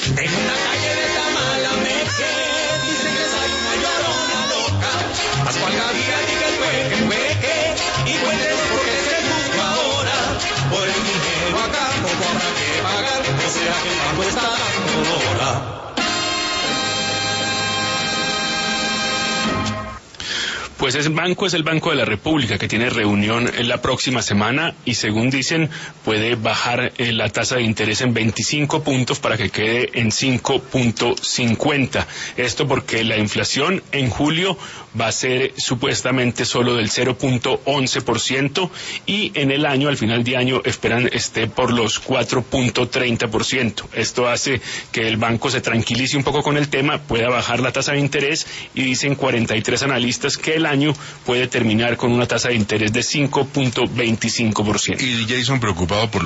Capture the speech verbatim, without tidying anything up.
En una calle de Tamalameque dicen que hay una llorona loca. Pascual Gaviria diga el hueque, hueque, y cuéntenos por qué se busca ahora. Por el dinero acá poco habrá que pagar, o sea que el banco está dando hora. Pues ese banco es el Banco de la República, que tiene reunión en la próxima semana y, según dicen, puede bajar eh, la tasa de interés en veinticinco puntos para que quede en cinco punto cincuenta. Esto porque la inflación en julio va a ser supuestamente solo del cero punto once por ciento y en el año, al final de año, esperan esté por los cuatro punto treinta por ciento. Esto hace que el banco se tranquilice un poco con el tema, pueda bajar la tasa de interés y dicen cuarenta y tres analistas que el año puede terminar con una tasa de interés de cinco punto veinticinco por ciento. Y Jason preocupado por